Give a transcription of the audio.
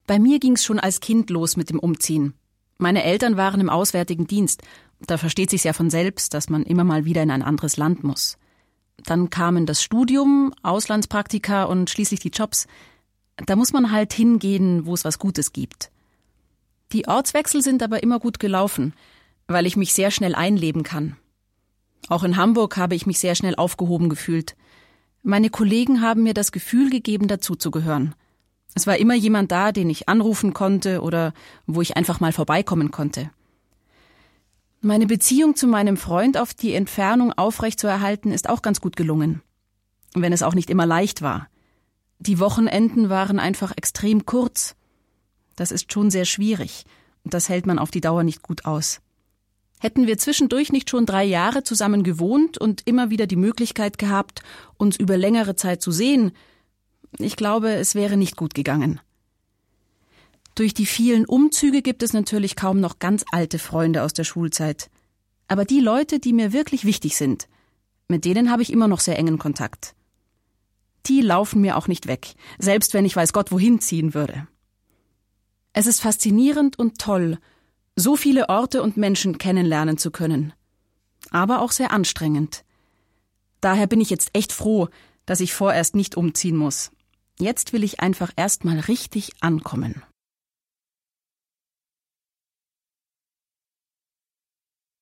Bei mir ging's schon als Kind los mit dem Umziehen. Meine Eltern waren im Auswärtigen Dienst. Da versteht sich's ja von selbst, dass man immer mal wieder in ein anderes Land muss. Dann kamen das Studium, Auslandspraktika und schließlich die Jobs. Da muss man halt hingehen, wo es was Gutes gibt. Die Ortswechsel sind aber immer gut gelaufen, weil ich mich sehr schnell einleben kann. Auch in Hamburg habe ich mich sehr schnell aufgehoben gefühlt. Meine Kollegen haben mir das Gefühl gegeben, dazuzugehören. Es war immer jemand da, den ich anrufen konnte oder wo ich einfach mal vorbeikommen konnte. Meine Beziehung zu meinem Freund auf die Entfernung aufrechtzuerhalten ist auch ganz gut gelungen. Wenn es auch nicht immer leicht war. Die Wochenenden waren einfach extrem kurz. Das ist schon sehr schwierig und das hält man auf die Dauer nicht gut aus. Hätten wir zwischendurch nicht schon 3 Jahre zusammen gewohnt und immer wieder die Möglichkeit gehabt, uns über längere Zeit zu sehen, ich glaube, es wäre nicht gut gegangen. Durch die vielen Umzüge gibt es natürlich kaum noch ganz alte Freunde aus der Schulzeit. Aber die Leute, die mir wirklich wichtig sind, mit denen habe ich immer noch sehr engen Kontakt. Die laufen mir auch nicht weg, selbst wenn ich weiß Gott wohin ziehen würde. Es ist faszinierend und toll, so viele Orte und Menschen kennenlernen zu können. Aber auch sehr anstrengend. Daher bin ich jetzt echt froh, dass ich vorerst nicht umziehen muss. Jetzt will ich einfach erst mal richtig ankommen.